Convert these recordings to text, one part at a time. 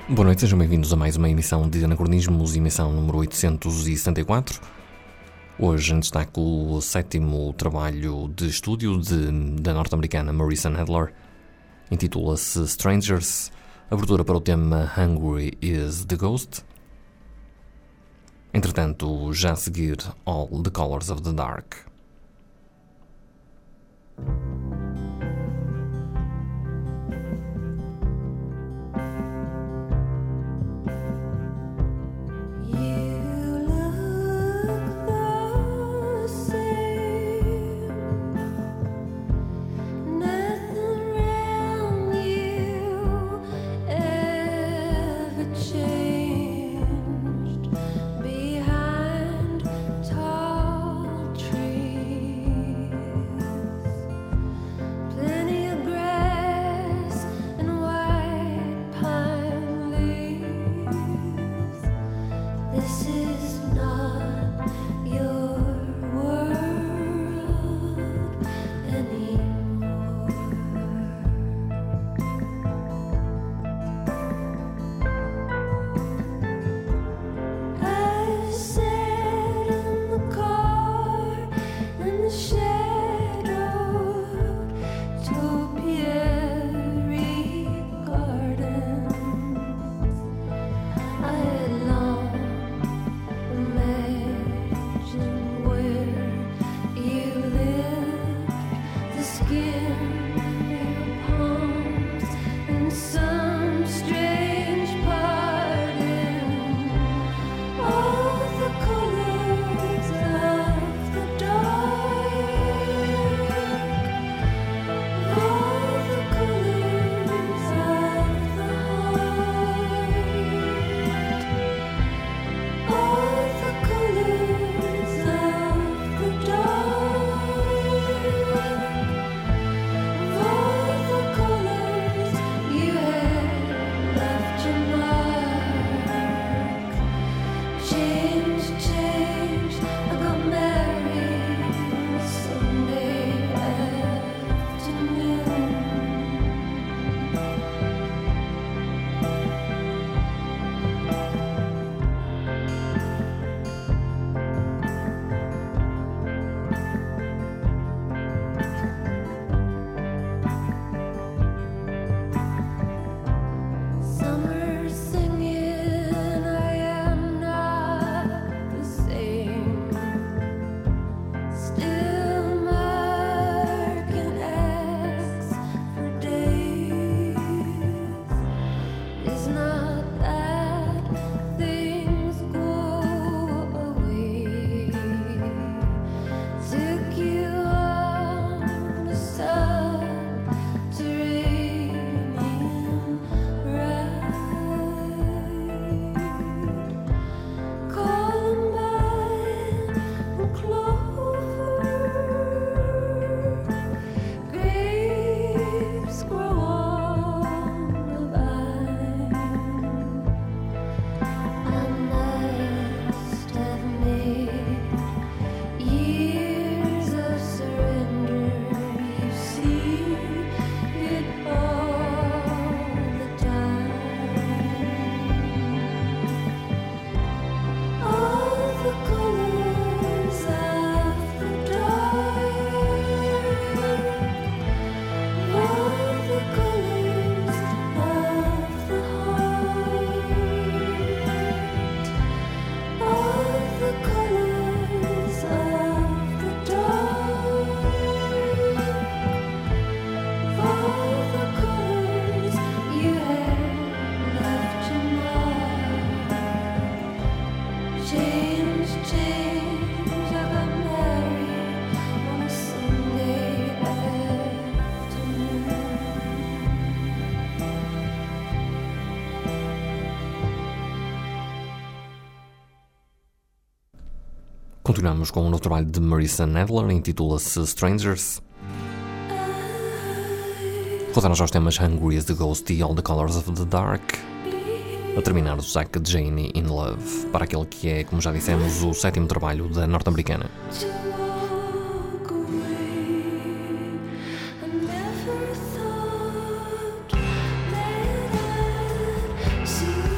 Boa noite, sejam bem-vindos a mais uma emissão de Anacronismos, emissão número 874. Hoje em destaque o sétimo trabalho de estúdio da norte-americana Marissa Nadler. Intitula-se Strangers, abertura para o tema Hungry is the Ghost. Entretanto, já a seguir All the Colors of the Dark. Continuamos com um novo trabalho de Marissa Nadler, intitula-se Strangers. Rodaram já os temas Hungry is the Ghost e All the Colors of the Dark. A terminar o Zack Janie in Love, para aquele que é, como já dissemos, o sétimo trabalho da norte-americana. See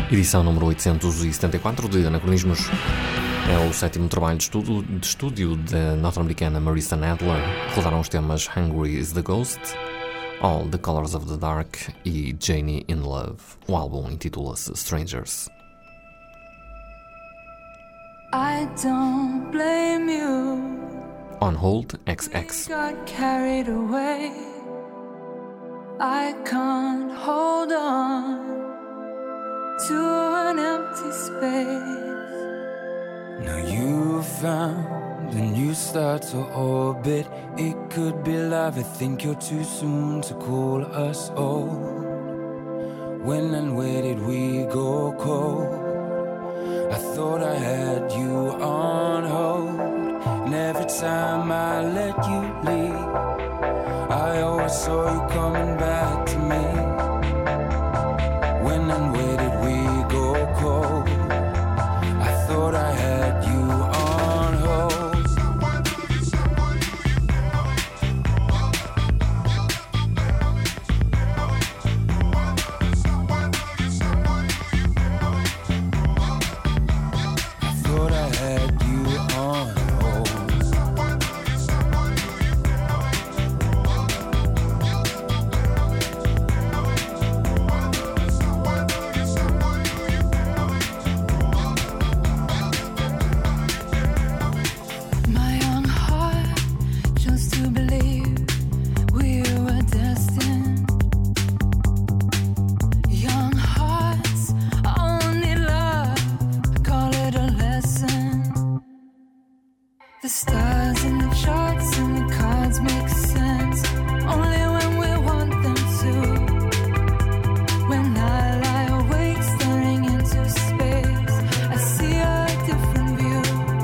Edição número 874 de Anacronismos. É o sétimo trabalho de estúdio da norte-americana Marissa Nadler. Rodaram os temas Hungry is the Ghost, All the Colors of the Dark e Janie in Love. O álbum intitula-se Strangers. I don't blame you. On Hold XX. Got carried away. I can't hold on to an empty space. Now you found a new star to orbit. It could be love. I think you're too soon to call us old. When and where did we go cold? I thought I had you on hold, and every time I let you leave, I always saw you coming back to me. When and where did we go cold? I thought I had you on hold. The stars and the charts and the cards make sense only when we want them to. When I lie awake staring into space, I see a different view.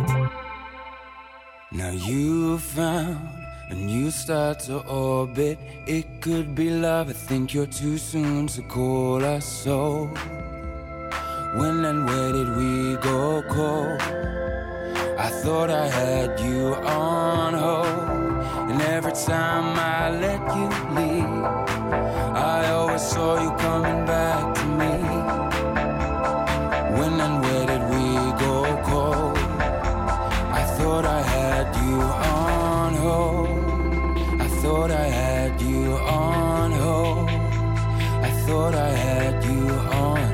Now you found a new star to orbit. It could be love. I think you're too soon to call us so. When and where did we go cold? I thought I had you on hold, and every time I let you leave, I always saw you coming back to me. When and where did we go cold? I thought I had you on hold. I thought I had you on hold. I thought I had you on hold.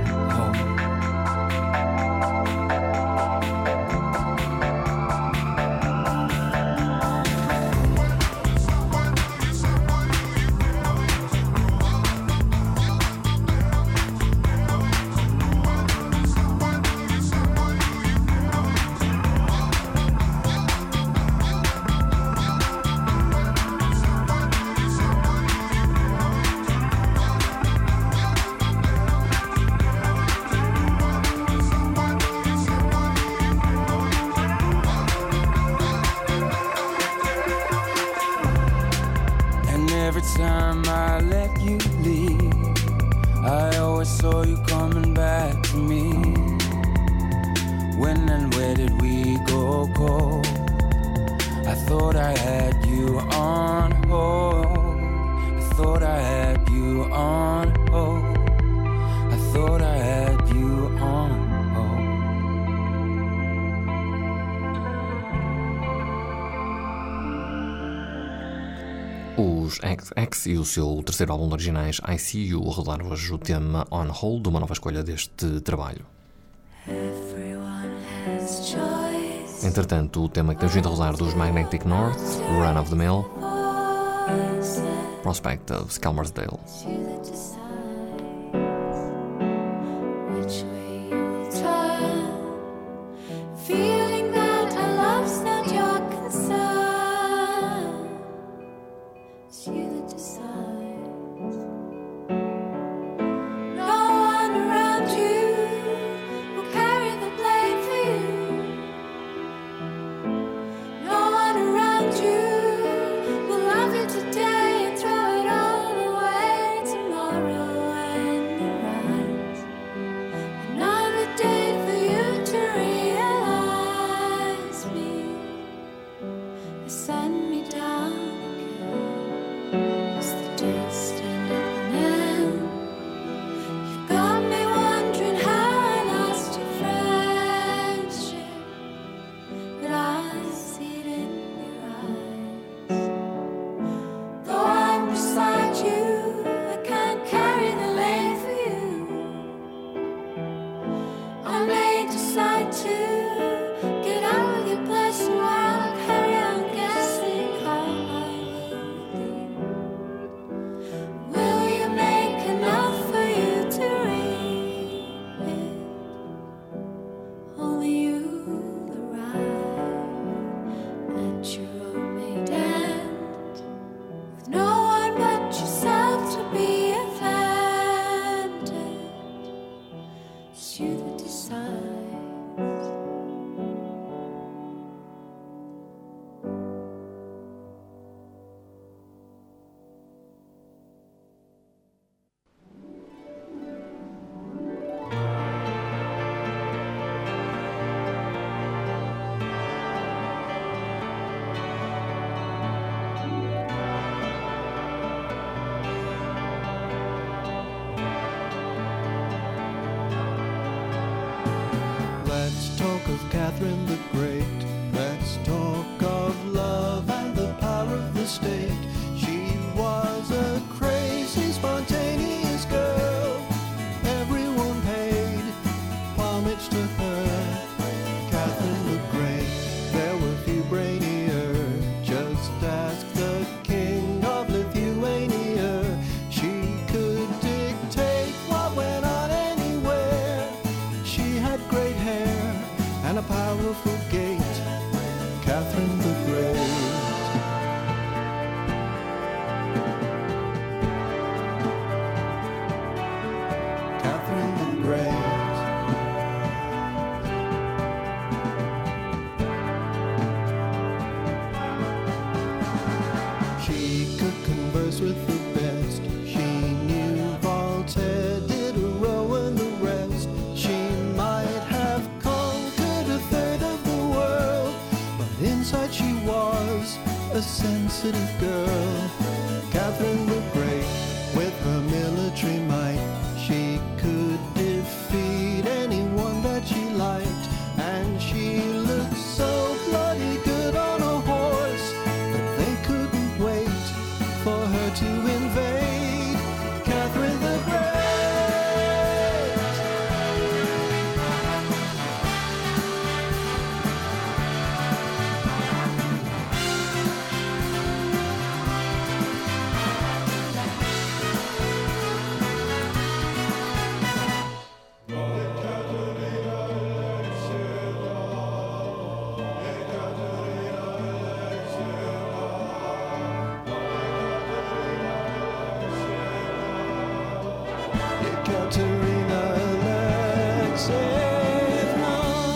Every time I let you leave, I always saw you coming back to me. When and where did we go cold? I thought I had you on hold. I thought I had you on hold. I thought I had you on hold. Os XX e o seu terceiro álbum de originais I See You rodaram hoje o tema On Hold, uma nova escolha deste trabalho. Entretanto, o tema que temos vindo a rodar dos Magnetic North, Run of the Mill, Prospect of Skelmersdale. Today and throw it all away tomorrow. city girl, Catherine the Great. With her military might, she could defeat anyone that she liked. And she looked so bloody good on a horse that they couldn't wait for her to invade. Catherine the Great. Katerina Alexeyevna.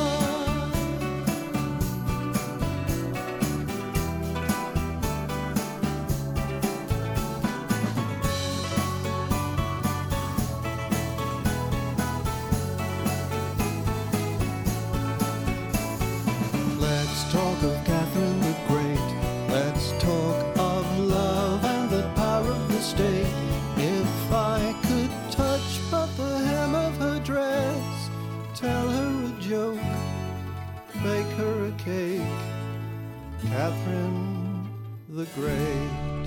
Let's talk of Catherine the Great. Let's talk of love and the power of the state. If I could touch but the hem of her dress, tell her a joke, bake her a cake, Catherine the Great.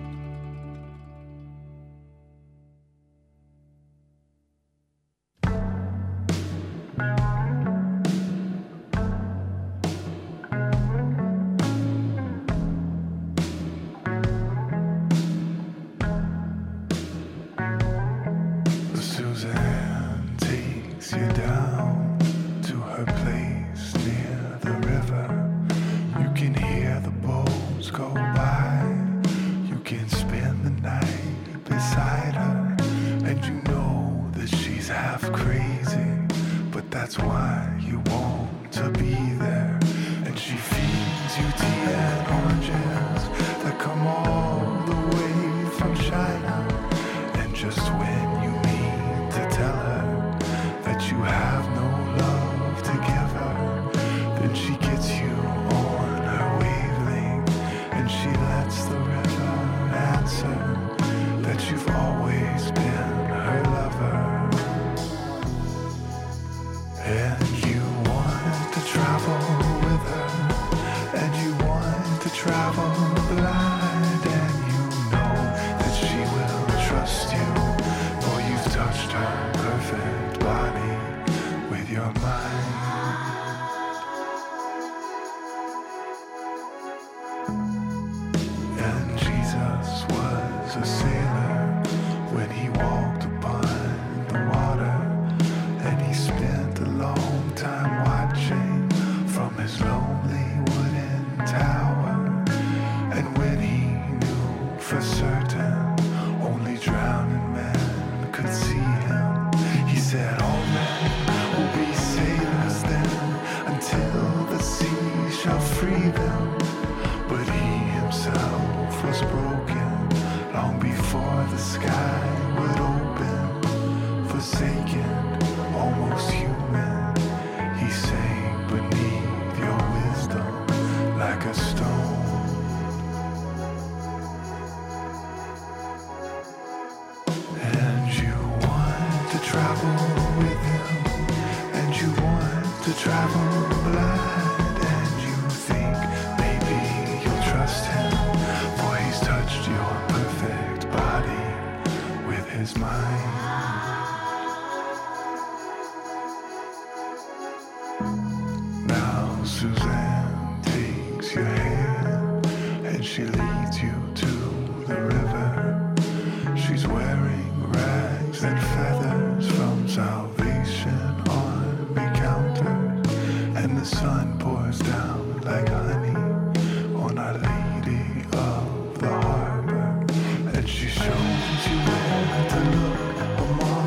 Suzanne takes you down to her place near the river. You can hear the boats go by. You can spend the night beside her. And you know that she's half crazy, but that's why you want to be there. And she feeds you tea and oranges that come all the way from China. And just when you to tell her that you have no love to give her, then she gets you on her wavelength, and she lets the river answer that you've always been her lover. And you want to travel with her, and you want to travel blind, and you know that she will trust you. Touched her perfect body with your mind. And Jesus was a sailor when he walked upon the water, and he spent a long time watching from his lonely wooden tower. And when he knew for certain only drowning men could see him, he said all men will be sailors then, until the sea shall free them. But he himself was broken long before the sky would open. Forsaken, almost human, he sank beneath your wisdom like a stone. Travel with him, and you want to travel blind, and you think maybe you'll trust him, for he's touched your perfect body with his mind. Now Suzanne takes your hand, and she leads you to the river. She's wearing rags and feathers from salvation on big counters, and the sun pours down like honey on Our Lady of the Harbor, and she shows you where to look among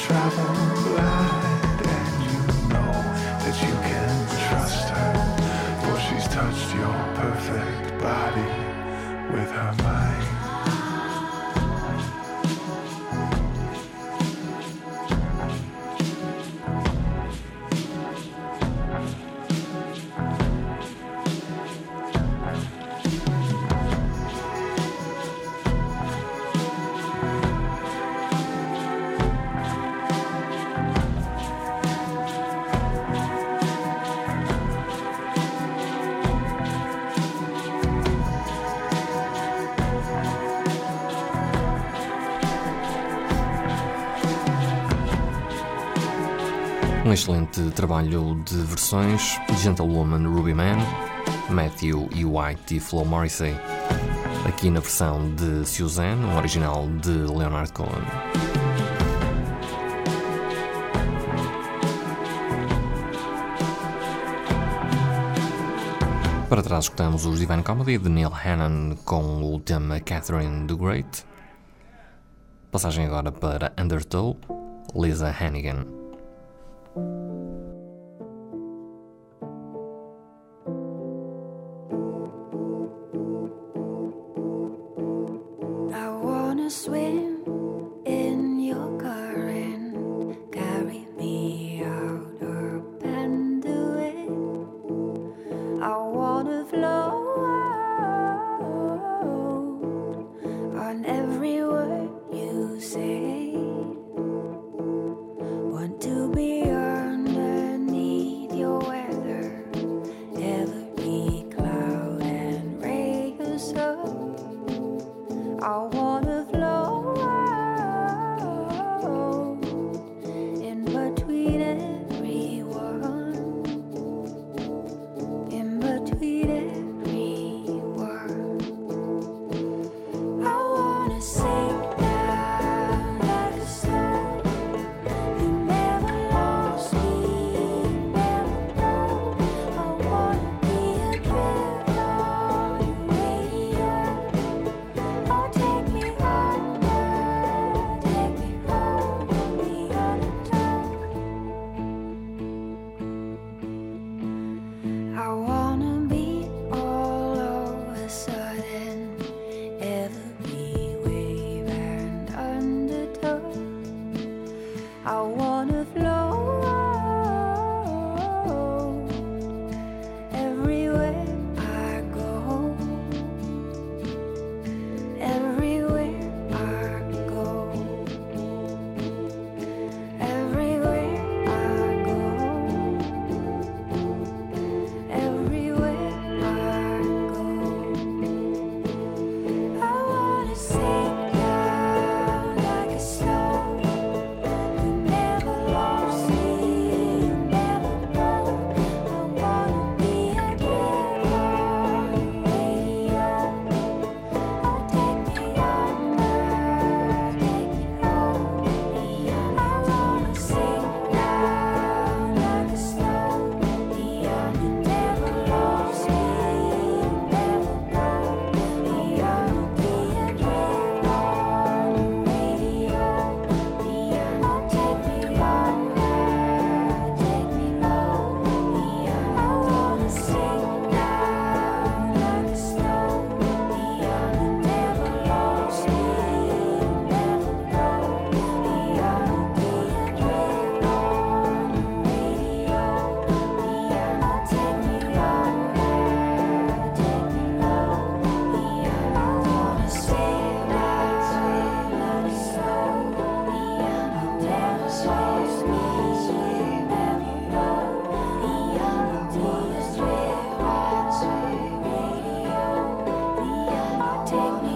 travel light, and you know that you can trust her, for she's touched your perfect body with her mind. Um excelente trabalho de versões: Gentlewoman Ruby Man, Matthew E. White e Flo Morrissey, aqui na versão de Suzanne, um original de Leonard Cohen. Para trás escutamos os Divine Comedy de Neil Hannon com o tema Catherine the Great. Passagem agora para Undertow, Lisa Hannigan. Swim in your current, carry me out up and away. I wanna float on every word you say. Want to be underneath your weather, every cloud and ray or so. I wanna in between everyone, in between everyone. I wanna sink down like a stone. You never lost me, never know. I wanna be a drift on your radio. Oh, take me under, take me home, the undertow. I wanna be all of a sudden, every wave and undertow. I wanna float everywhere I go. Everywhere I go, everywhere I go, everywhere I go. I wanna sink down like a stone. You never lost me, you never know. I wanna be a drift on your radio. Oh, take me under, take me home. I wanna sink down like a stone. You never lost me, you never know. I wanna be a drift on your radio. Oh, take me under, take me home. I wanna sink down like a stone. You never lost me, you never know. I wanna be a drift on your radio. Oh, take me under, take me home. I wanna sink down like a stone. You never lost me, you never know. I wanna be a drift on your radio. Take me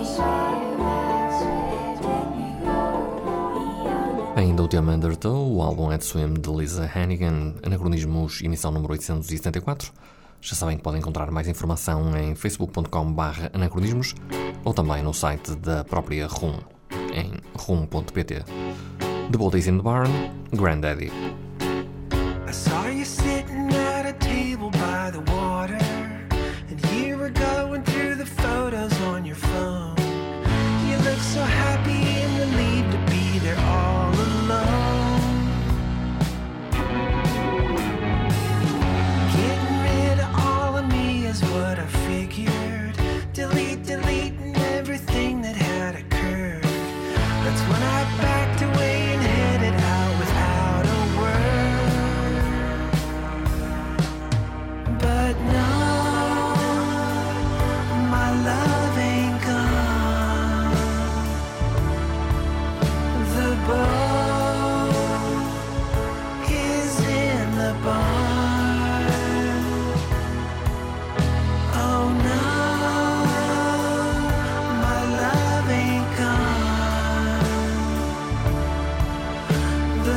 Ainda o tema Undertow, o álbum Head Swim de Lisa Hannigan, Anacronismos, emissão número 874. Já sabem que podem encontrar mais informação em facebook.com/anacronismos ou também no site da própria RUM, em rum.pt. The Bold Days in the Barn, Granddaddy. I saw you sitting at a table by the water, and you were going through the photos on your phone. You looked so happy and relieved to be there all alone.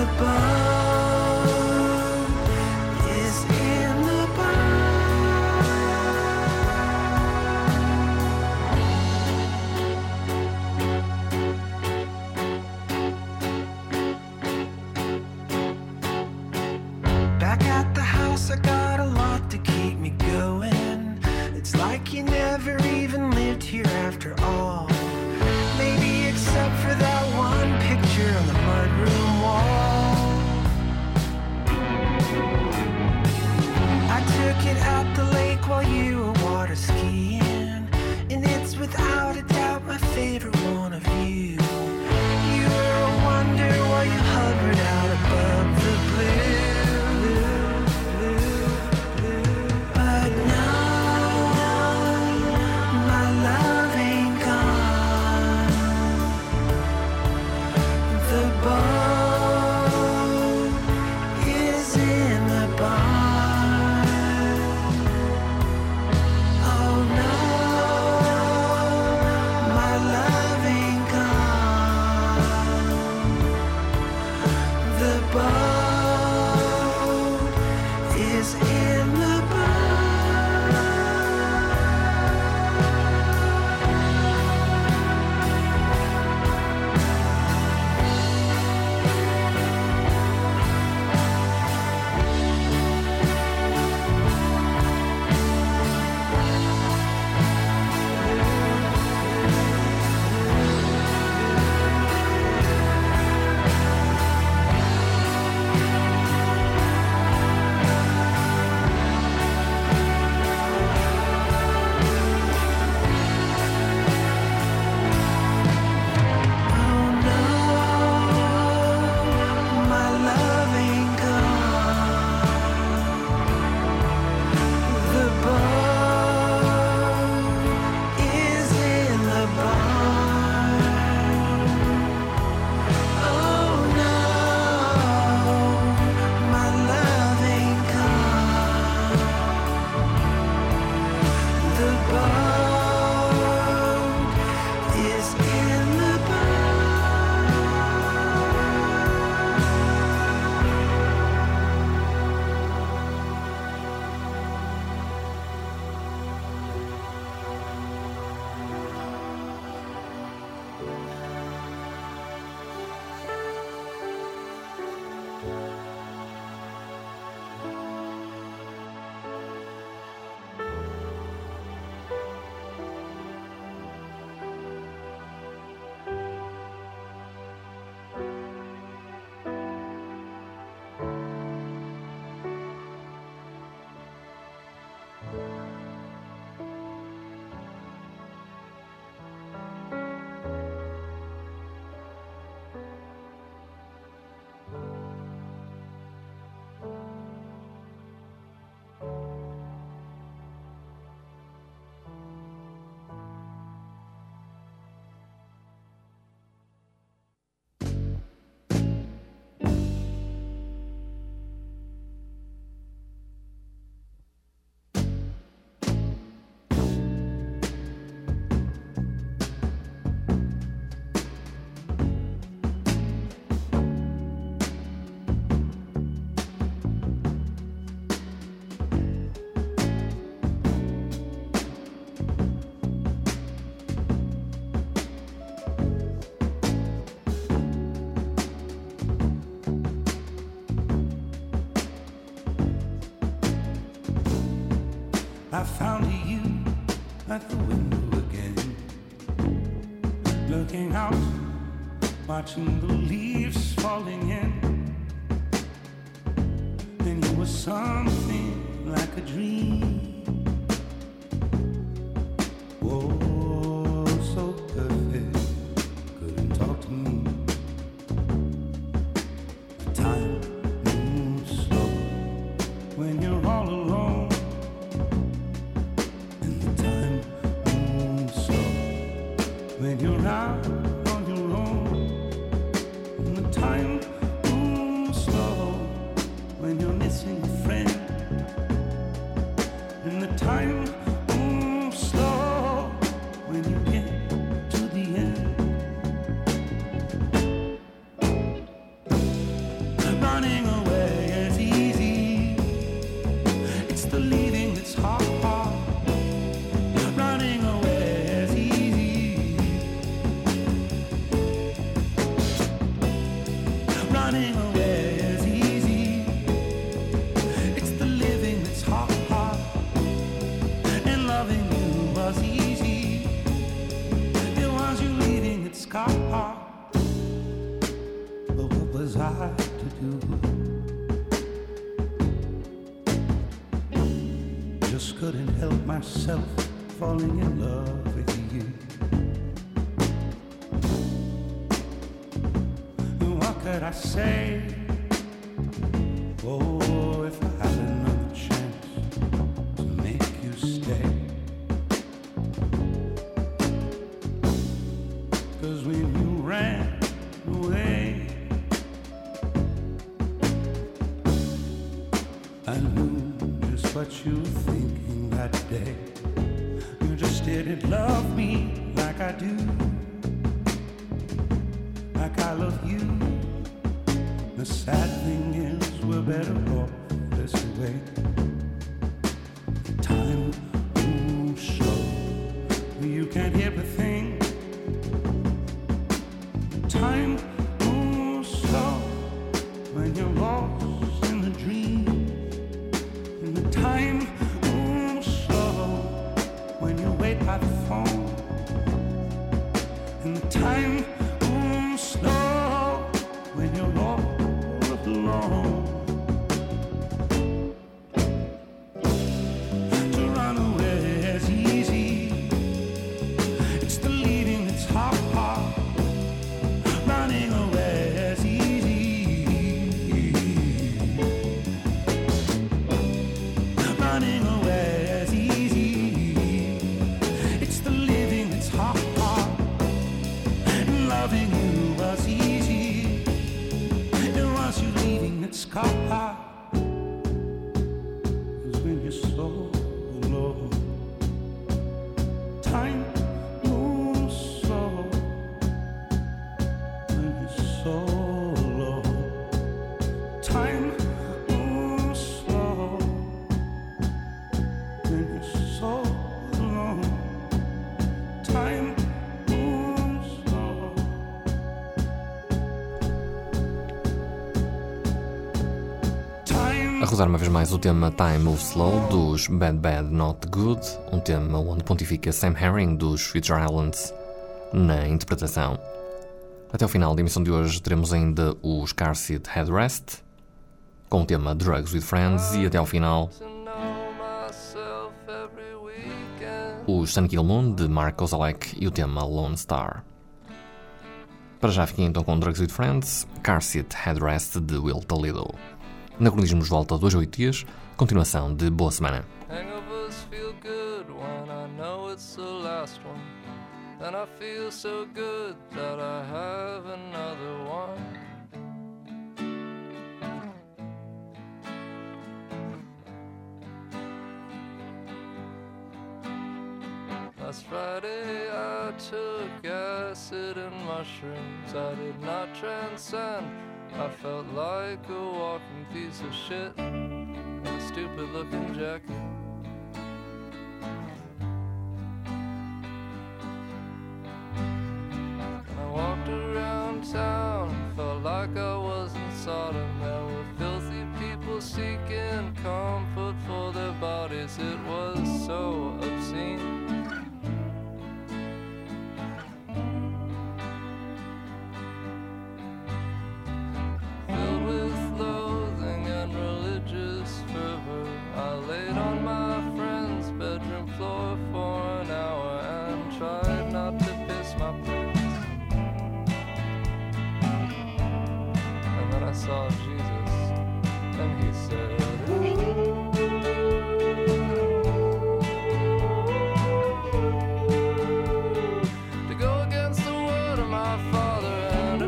I found you at the window again, looking out, watching the leaves falling in. Then you were something like a dream. Oh, so perfect, couldn't talk to me. The time moves slow when you're all alone. When you're out on your own, and the time moves slow when you're missing a friend. Running away is easy. It's the leaving that's hard. Running away is easy. Running away is easy. It's the living that's hard. And loving you was easy. It was you leaving that's hard. But what was I to do? Just couldn't help myself falling in love with you. What could I say? Oh, if I had another chance to make you stay. 'Cause when you ran away, I knew just what you were thinking that day. You just didn't love me like I do, like I love you. The sad thing is we're better off this way. Time moves slow, you can't hear a thing. Time moves slow when you're lost in the dream. And the time moves slow when you wait by the phone. And the time moves slow when you're all alone. To run away is easy. It's the leaving that's hard. Running away is easy. Running away is easy. It's the living that's hard. And loving you was easy. It was you leaving that's hard. 'Cause when you're so alone, time moves slow. When you're so alone, time moves slow. When you're so alone, time moves slow. Time A rodar uma vez mais o tema Time Moves Slow dos Bad Bad Not Good, um tema onde pontifica Sam Herring dos Future Islands na interpretação. Até o final da emissão de hoje teremos ainda os Car Seat Headrest com o tema Drugs with Friends e até ao final os Sun Kill Moon de Mark Kozelek e o tema Lone Star. Para já fiquem então com Drugs with Friends, Car Seat Headrest de Will Toledo. Anacronismos volta 2 a 8 dias, continuação de boa semana. Hangovers feel good when I know it's the last one. Then I feel so good that I have another one. Last Friday I took acid and mushrooms. I did not transcend. I felt like a walking piece of shit in a stupid looking jacket. And I walked around town, felt like I was in Sodom. There were filthy people seeking comfort for their bodies. It was so obscene. Saw Jesus and he said, to go against the word of my father and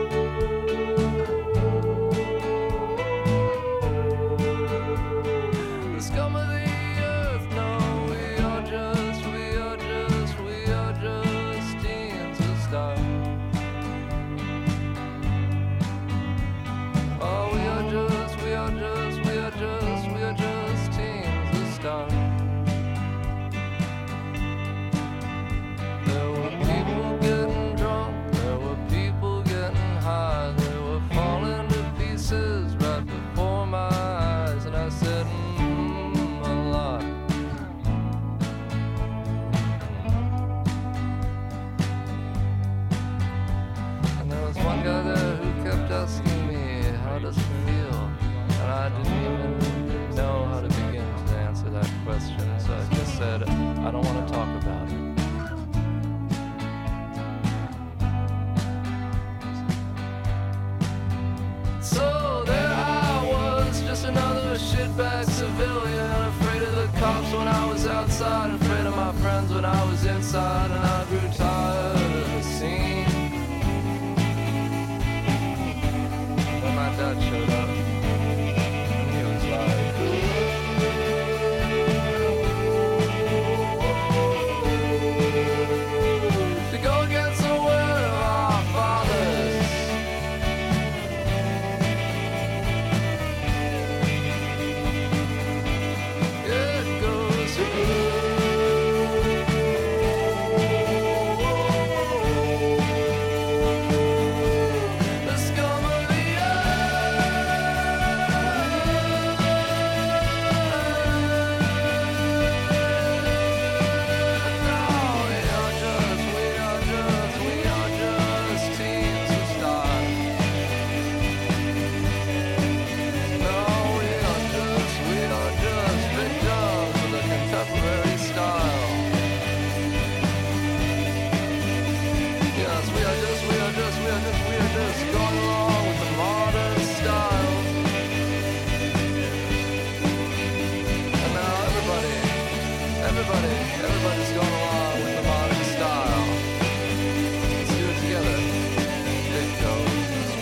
the scum of the earth. No, we are just teens of style. Oh, we are I didn't even know how to begin to answer that question, so I just said, I don't want to talk about it. So there I was, just another shitbag civilian, afraid of the cops when I was outside, afraid of my friends when I was inside, and I grew tired of the scene. Then my dad showed up, and he was like, to go against the will of our fathers. It goes the scum of the Everybody's going along with the modern style. Let's do it together. It goes,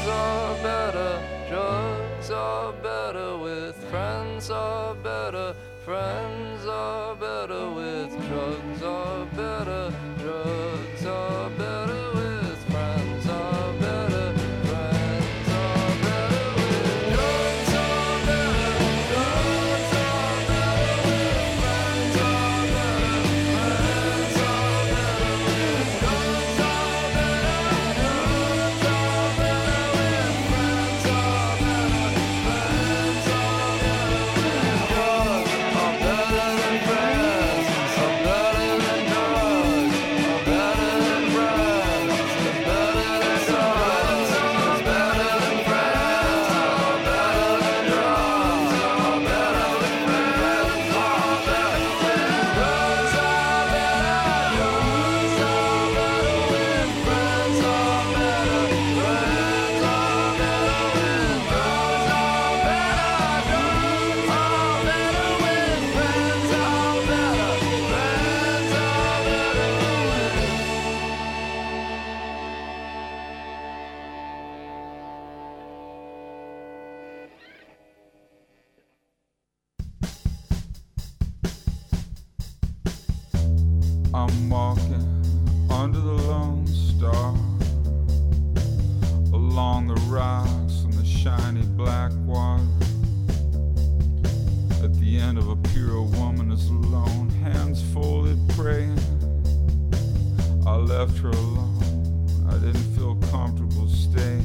drugs are better with friends are better, friends are better with drugs are better, drugs are better with friends are better, friends are better with drugs are better, drugs are better with friends are better, friends are better with drugs are better, drugs are better with friends are better, friends are better with drugs are better than friends, are better than drugs, are better than friends, are better than drugs, are better than friends, are better than drugs, are better than friends, are better with drugs are better, drugs are better with friends are better, friends are better with drugs are better, drugs are better with friends are better, friends are better with. I'm walking under the Lone Star, along the rocks and the shiny black water. At the end of a pier, a woman is alone, hands folded, praying. I left her alone. I didn't feel comfortable staying.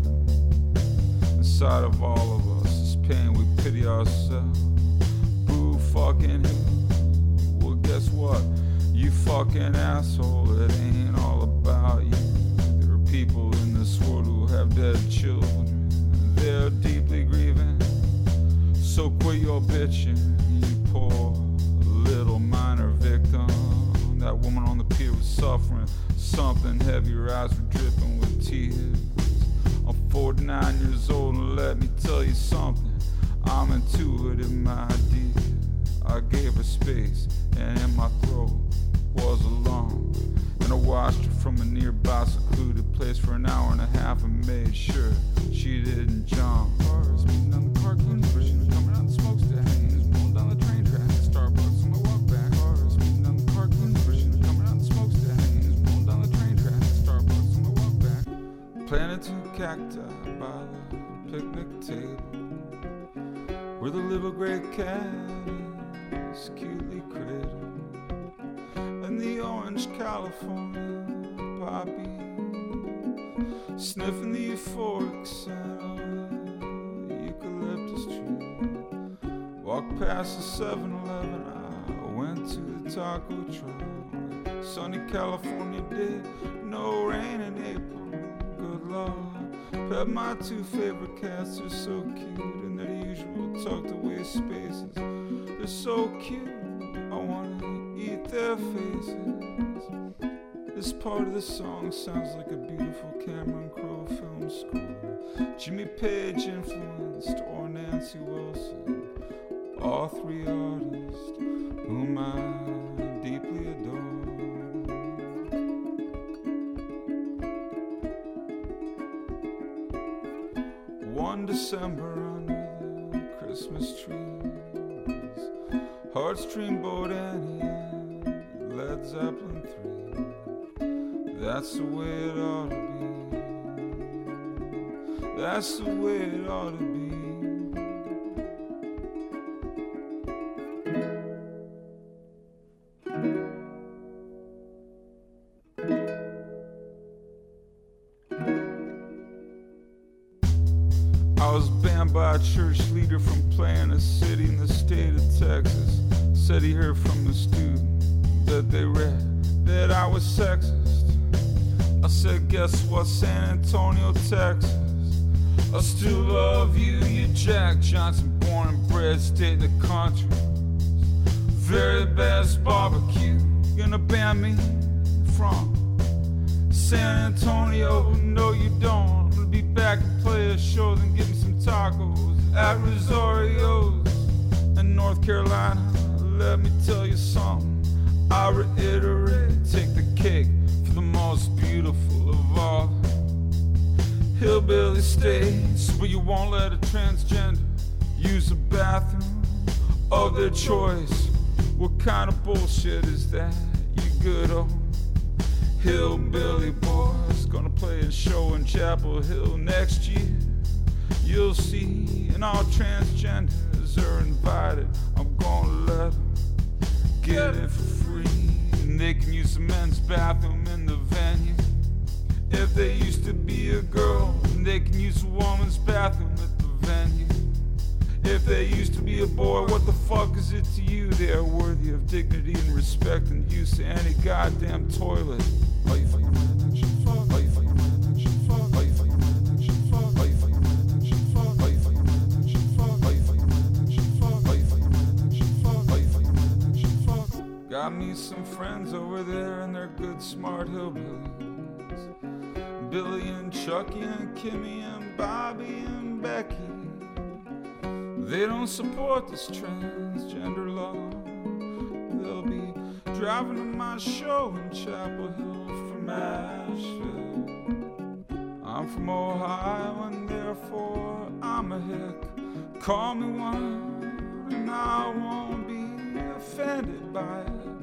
Inside of all of us is pain, we pity ourselves. Boo fucking hell. Well, guess what? You fucking asshole, it ain't all about you. There are people in this world who have dead children. They're deeply grieving. So quit your bitching, you poor little minor victim. That woman on the pier was suffering something heavy, her eyes were dripping with tears. I'm 49 years old and let me tell you something. I'm intuitive, my dear. I gave her space and in my throat was a lump. And I watched her from a nearby secluded place for an hour and a half and made sure she didn't jump. Cars moving down the parking, pushing, coming out the smokestacks, rolling down the train tracks, Starbucks on my walk back. Cars moving down the parking, pushing, coming out the smokestacks, rolling down the train tracks, Starbucks on my walk back. Planted two cacti by the picnic table, where the little gray cat is cutely cradled. And the orange California poppy, sniffing the euphoric scent of the eucalyptus tree. Walked past the 7-Eleven, I went to the taco truck. Sunny California day, no rain in April, good Lord. Pet my two favorite cats, they're so cute, and they're the tucked away spaces. They're so cute, I wanna eat their faces. This part of the song sounds like a beautiful Cameron Crowe film score. Jimmy Page influenced or Nancy Wilson, all three artists whom I deeply adore. One December under the Christmas trees, Heartstring Boat Annie and Led Zeppelin 3. That's the way it ought to be. That's the way it ought to be. I was banned by a church leader from playing a city in the state of Texas. Said he heard from a student that they read that I was sexist. I said, guess what, San Antonio, Texas? I still love you, you Jack Johnson, born and bred, state in the country. Very best barbecue, gonna ban me from San Antonio? No, you don't. I'm gonna be back and play a show and get me some tacos at Rosario's in North Carolina. Let me tell you something, I reiterate, take the cake for the most beautiful of all hillbilly states, where you won't let a transgender use a bathroom of their choice. What kind of bullshit is that, you good old hillbilly boys? Gonna play a show in Chapel Hill next year, you'll see, and all transgenders are invited. I'm gonna let them get it for free, and they can use the men's bathroom in the venue. If they used to be a girl, and they can use a woman's bathroom at the venue. If they used to be a boy, what the fuck is it to you? They are worthy of dignity and respect and use of any goddamn toilet. Are you fucking mad that shit? Fuck. Are you fucking mad that shit? Fuck. Are you fucking mad that shit? Fuck. Are you fucking mad that shit? Fuck. Are you fucking mad that shit? Fuck. Are you fucking mad that shit? Fuck. Are you fucking mad that shit? Fuck. Are you fucking mad that shit? Fuck. Got me some friends over there and they're good smart hillbillies. Billy and Chucky and Kimmy and Bobby and Becky. They don't support this transgender law. They'll be driving to my show in Chapel Hill from Asheville. I'm from Ohio and therefore I'm a hick. Call me one and I won't be offended by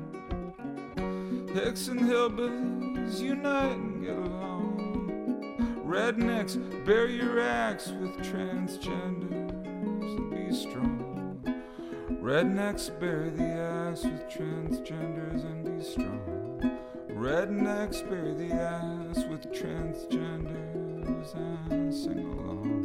it. Hicks and hillbillies unite and get along. Rednecks, bury your axe with transgenders and be strong. Rednecks, bury the axe with transgenders and be strong. Rednecks, bury the axe with transgenders and sing along.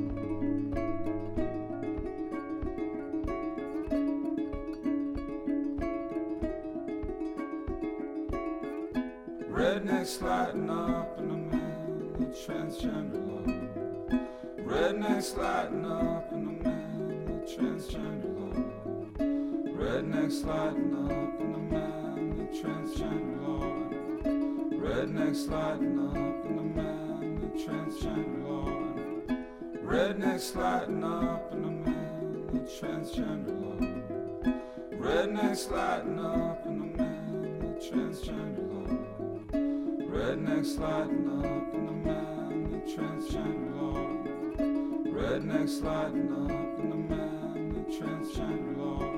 Rednecks lighten up in the man, the transgender law. Rednecks lighten up in the man, the transgender law. Rednecks lighten up in the man, the transgender law. Rednecks lighten up in the man, the transgender law. Rednecks lighten up in the man, the transgender law. Rednecks lighten up in the man, the transgender law. Rednecks lighten up in the man, the transgender law. Rednecks lighten up in the man, the transgender law.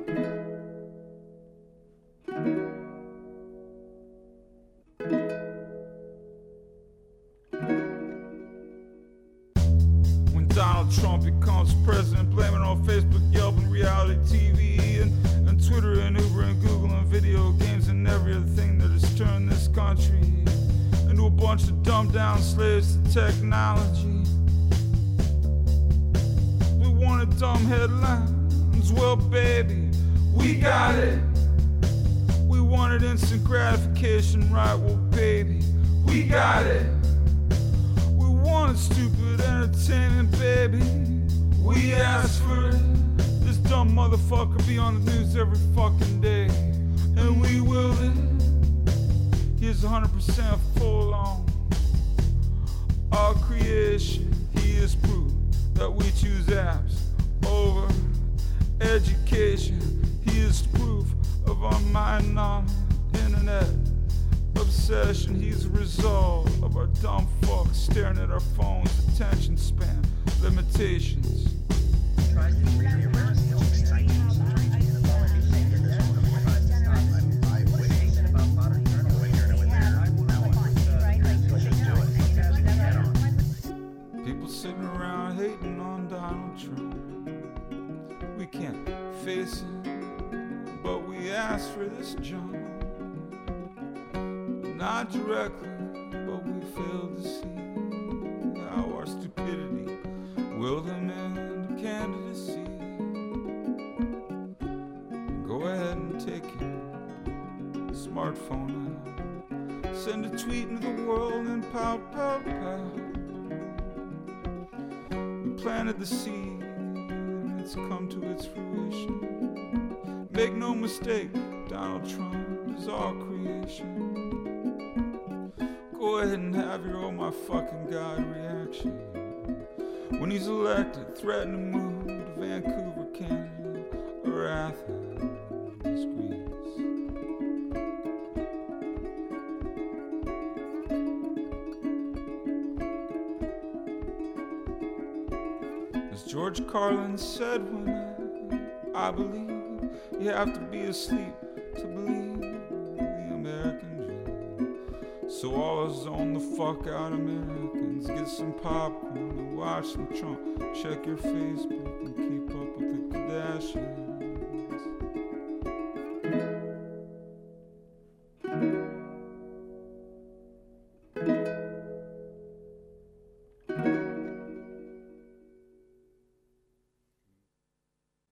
When Donald Trump becomes president, blaming on Facebook, Yelp, and reality TV, and Twitter, and Uber, and Google, and video games, and every other thing that has turned this country into a bunch of dumbed down slaves to technology. We wanted dumb headlines, well baby, we got it. We wanted instant gratification, right, well baby, we got it. We wanted stupid entertainment, baby, we asked for it. Some motherfucker be on the news every fucking day, and we will live. He is 100% full on our creation. He is proof that we choose apps over education. He is proof of our mind on internet obsession. He's a result of our dumb fucks staring at our phones, attention span limitations. People sitting around hating on Donald Trump. We can't face it, but we ask for this jump. Not directly, but we fail to see how our stupidity will demand candidacy. Go ahead and take your smartphone out. Send a tweet into the world and pow, pow, pow. We planted the seed and it's come to its fruition. Make no mistake, Donald Trump is our creation. Go ahead and have your oh my fucking god reaction. When he's elected, threaten to move to Vancouver, Canada, or Athens, Greece. As George Carlin said one night, I believe you have to be asleep to believe the American dream. So all us zone the fuck out Americans, get some popcorn and watch some Trump. Check your Facebook and keep up with the Kardashians.